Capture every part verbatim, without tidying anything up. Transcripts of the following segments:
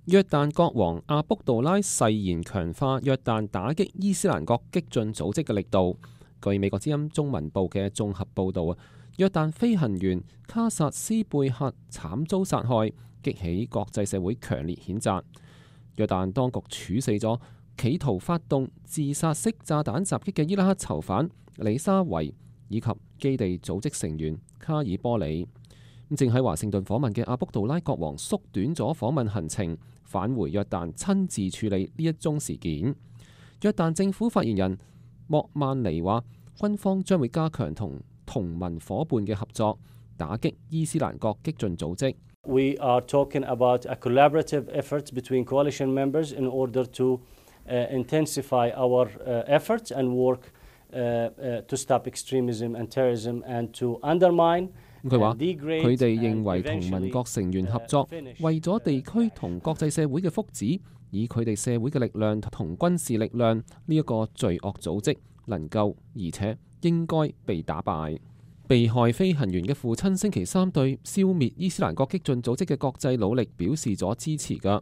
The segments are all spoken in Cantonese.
約旦國王阿卜杜拉誓言強化約旦打擊伊斯蘭國激進組織嘅力度。據美國之音中文部嘅綜合報導啊，約旦飛行員卡薩斯貝克慘遭殺害，激起國際社會強烈譴責。約旦當局處死咗企圖發動自殺式炸彈襲擊嘅伊拉克囚犯里沙維以及基地組織成員卡爾波里。正喺華盛頓訪問嘅阿卜杜拉國王縮短咗訪問行程，返回約旦親自處理呢一宗事件。約旦政府發言人莫曼尼話，軍方將會加強同同盟夥伴嘅合作，打擊伊斯蘭國激進組織。 We are talking about a collaborative effort between coalition members in order to uh, intensify our uh, efforts and work uh, uh, to stop extremism and terrorism and to undermine。 佢話：佢哋認為同盟國成員合作，為咗地區同國際社會嘅福祉，以佢哋社會嘅力量同軍事力量，呢一個罪惡組織能夠而且應該被打敗。被害飛行員嘅父親星期三對消滅伊斯蘭國激進組織嘅國際努力表示咗支持㗎。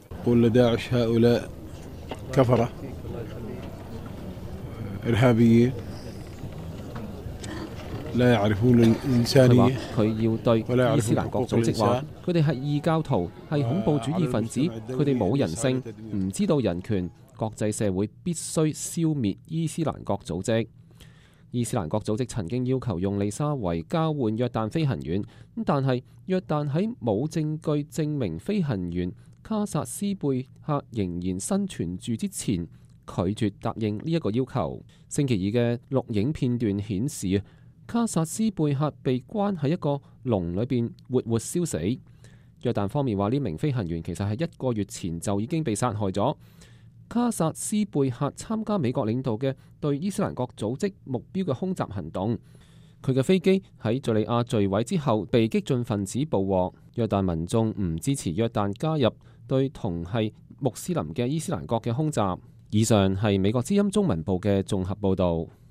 佢話：佢要對伊斯蘭國組織話，佢哋係異教徒，係恐怖主義分子，佢哋冇人性，唔知道人權。國際社會必須消滅伊斯蘭國組織。伊斯蘭國組織曾經要求用利沙維交換約旦飛行員，但係約旦喺冇證據證明飛行員卡薩斯貝克仍然生存住之前，拒絕答應呢一個要求。星期二嘅錄影片段顯示，卡薩斯貝克被關喺一個籠裏邊活活燒死。約旦方面話呢名飛行員其實係一個月前就已經被殺害咗。卡薩斯貝克參加美國領導嘅對伊斯蘭國組織目標嘅空襲行動，佢嘅飛機喺敘利亞墜毀之後被激進分子捕獲。約旦民眾唔支持約旦加入對同係穆斯林嘅伊斯蘭國嘅空襲。以上係美國之音中文部嘅綜合報導。